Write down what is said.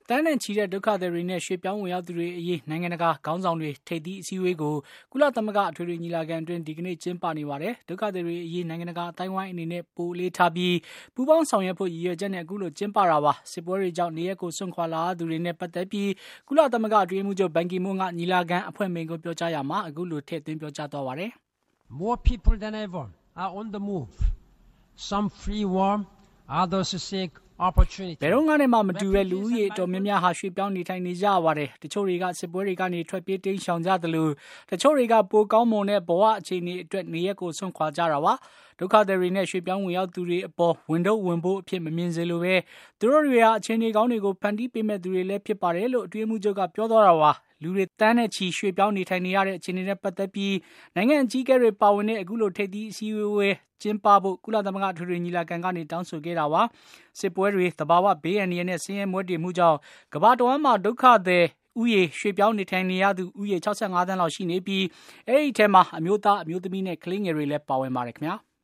တန်းနဲ့ချီတဲ့ဒုက္ခသည်တွေနဲ့ရွှေ့ပြောင်းဝင်ရောက်သူတွေအရေးနိုင်ငံတကာခေါင်းဆောင်တွေထိပ်သီးအစည်းအဝေးကိုကုလသမဂ္ဂအထွေထွေညီလာခံအတွင်းဒီကနေ့ကျင်းပနေပါတယ်။ဒုက္ခသည်တွေအရေးနိုင်ငံတကာအတိုင်းဝိုင်းအနေနဲ့ပိုလေးထားပြီးပူးပေါင်းဆောင်ရွက်ဖို့ရည်ရွယ်ချက်နဲ့အခုလိုကျင်းပတာပါ။စစ်ပွဲတွေကြောင့်နေရက်ကိုစွန့်ခွာလာသူတွေနဲ့ပတ်သက်ပြီးကုလသမဂ္ဂအတွင်းမှုချုပ်ဘန်ကီမွန်းကညီလာခံအဖွဲ့မိန့်ခွန်းပြောကြားရမှာအခုလိုထည့်သွင်းပြောကြားသွားပါတယ်။ More people than ever are on the move. Some flee war, others seek opportunity. ဘယ်တော့မှမတူတဲ့လူဦးရေအတော်များများဟာရွှေ့ပြောင်းနေထိုင်နေကြရပါတယ်။တချို့တွေကစစ်ပွဲတွေကနေထွက်ပြေးတိမ်းရှောင်ကြသလိုတချို့တွေကပိုကောင်းမွန်တဲ့ဘဝအခြေအနေအတွက်နေရက်ကိုဆွန့်ခွာကြတာပါ။ဒုက္ခသည်တွေနဲ့ရွှေ့ပြောင်းဝင်ရောက်သူတွေအပေါ်ဝန်ထုတ်ဝန်ပိုးအဖြစ်မမြင်စေလိုပဲသူတို့တွေဟာအခြေအနေကောင်းတွေကိုဖန်တီးပေးမဲ့သူတွေလည်းဖြစ်ပါတယ်လို့အတွင်းမှုချုပ်ကပြောသွားတာပါ။လူတွေတန်းနဲ့ချီရွှေ့ပြောင်းနေထိုင်နေရတဲ့အခြေအနေနဲ့ပတ်သက်ပြီးနိုင်ငံအကြီးအကဲတွေပါဝင်တဲ့အခုလိုထိပ်သီးအစည်းအဝေးကျင်းပဖို့ကုလသမဂ္ဂထွေထွေညီလာခံကနေတောင်းဆိုခဲ့တာပါ။စစ်ပွဲတွေသဘာဝဘေးအန္တရာယ်နဲ့ဆင်းရဲမွဲတေမှုကြောင့်ကမ္ဘာတဝန်းမှာဒုက္ခသည်ဥယေရွှေ့ပြောင်းနေထိုင်နေရသူဥယေ65 သန်းလောက်ရှိနေပြီးအဲ့ဒီထဲမှာအမျိုးသားအမျိုးသမီးနဲ့ကလေးငယ်တွေလည်းပါဝင်ပါတယ်ခင်ဗျာ။